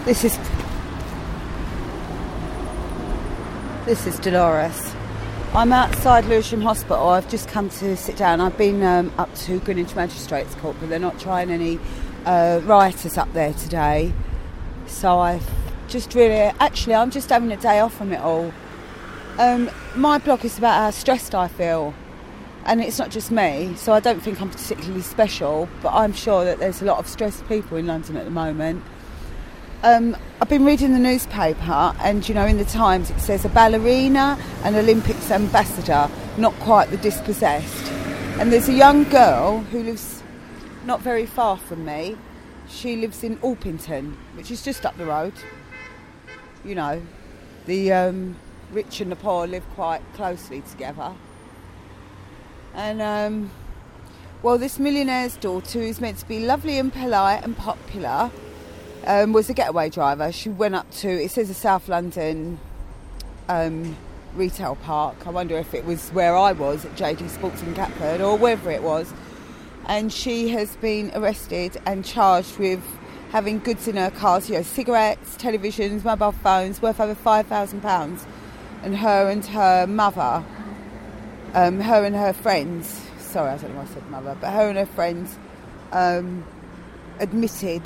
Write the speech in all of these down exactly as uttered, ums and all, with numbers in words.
This is this is Dolores. I'm outside Lewisham Hospital. I've just come to sit down. I've been um, up to Greenwich Magistrates Court, but they're not trying any uh, rioters up there today. So I've just really... Actually, I'm just having a day off from it all. Um, my blog is about how stressed I feel. And it's not just me, so I don't think I'm particularly special, but I'm sure that there's a lot of stressed people in London at the moment. Um, I've been reading the newspaper, and, you know, in the Times it says a ballerina and Olympics ambassador, not quite the dispossessed. And there's a young girl who lives not very far from me. She lives in Orpington, which is just up the road. You know, the um, rich and the poor live quite closely together. And, um, well, this millionaire's daughter, who's meant to be lovely and polite and popular, um, was a getaway driver. She went up to, it says a South London um, retail park. I wonder if it was where I was at J D Sports in Catford or wherever it was. And she has been arrested and charged with having goods in her cars, you know, cigarettes, televisions, mobile phones, worth over five thousand pounds. And her and her mother... Um, her and her friends, sorry, I don't know why I said mother, but her and her friends um, admitted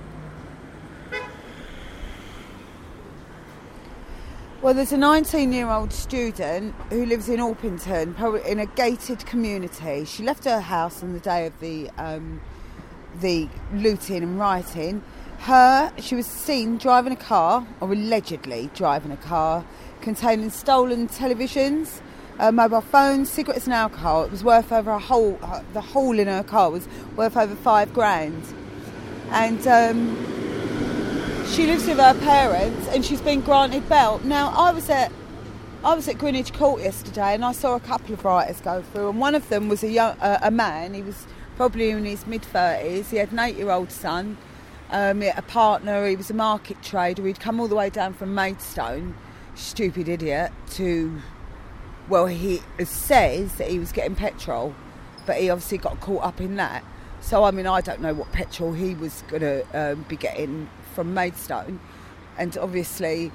well, there's a nineteen-year-old student who lives in Orpington, in a gated community. She left her house on the day of the um, the looting and rioting. Her, she was seen driving a car, or allegedly driving a car, containing stolen televisions, Uh, mobile phones, cigarettes and alcohol. It was worth over a whole, uh, the hole in her car was worth over five grand. And um, she lives with her parents and she's been granted bail. Now, I was at I was at Greenwich Court yesterday and I saw a couple of rioters go through, and one of them was a young, uh, a man. He was probably in his mid-thirties. He had an eight-year-old son, um, he had a partner. He was a market trader. He'd come all the way down from Maidstone, stupid idiot, to... Well, he says that he was getting petrol, but he obviously got caught up in that. So, I mean, I don't know what petrol he was going to um, be getting from Maidstone. And obviously,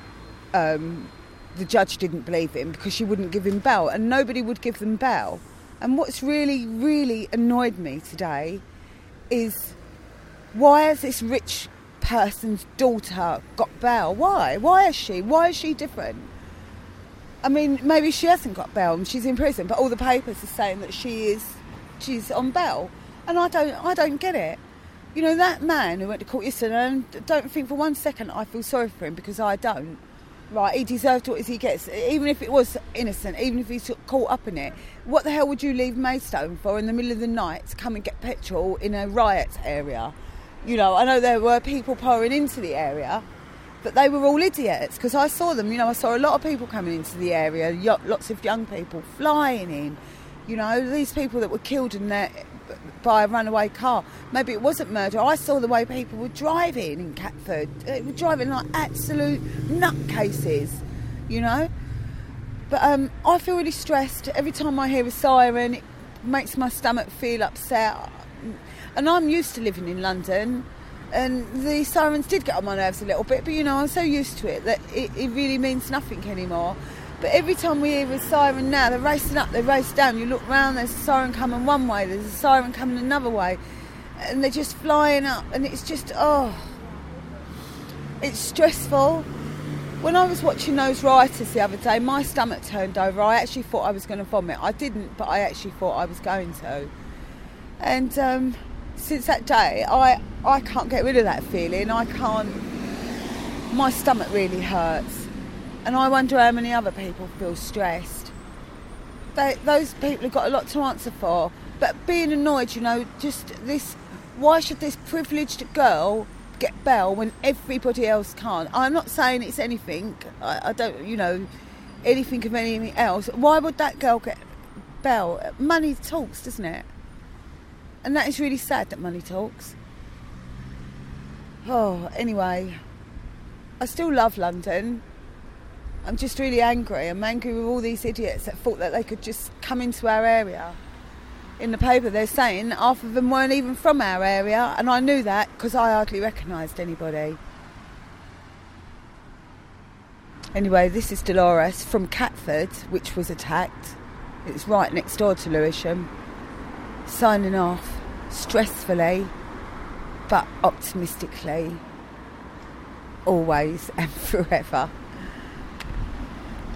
um, the judge didn't believe him because she wouldn't give him bail, and nobody would give them bail. And what's really, really annoyed me today is, why has this rich person's daughter got bail? Why? Why is she? Why is she different? I mean, maybe she hasn't got bail and she's in prison, but all the papers are saying that she is, she's on bail, and I don't, I don't get it. You know, that man who went to court yesterday, and don't think for one second I feel sorry for him, because I don't. Right, he deserved what he gets, even if it was innocent, even if he's caught up in it. What the hell would you leave Maidstone for in the middle of the night to come and get petrol in a riot area? You know, I know there were people pouring into the area, but they were all idiots, because I saw them. You know, I saw a lot of people coming into the area, lots of young people flying in. You know, these people that were killed in their, by a runaway car. Maybe it wasn't murder. I saw the way people were driving in Catford. They were driving like absolute nutcases, you know. But um, I feel really stressed. Every time I hear a siren, it makes my stomach feel upset. And I'm used to living in London, and the sirens did get on my nerves a little bit, but, you know, I'm so used to it that it, it really means nothing anymore. But every time we hear a siren now, they're racing up, they race down. You look round, there's a siren coming one way, there's a siren coming another way. And they're just flying up, and it's just, oh, it's stressful. When I was watching those rioters the other day, my stomach turned over. I actually thought I was going to vomit. I didn't, but I actually thought I was going to. And, um... since that day, I, I can't get rid of that feeling. I can't... My stomach really hurts. And I wonder how many other people feel stressed. They, those people have got a lot to answer for. But being annoyed, you know, just this... Why should this privileged girl get bail when everybody else can't? I'm not saying it's anything. I, I don't, you know, anything of anything else. Why would that girl get bail? Money talks, doesn't it? And that is really sad that money talks. Oh, anyway, I still love London. I'm just really angry. I'm angry with all these idiots that thought that they could just come into our area. In the paper they're saying half of them weren't even from our area, and I knew that because I hardly recognised anybody. Anyway, this is Dolores from Catford, which was attacked. It's right next door to Lewisham. Signing off stressfully, but optimistically, always and forever.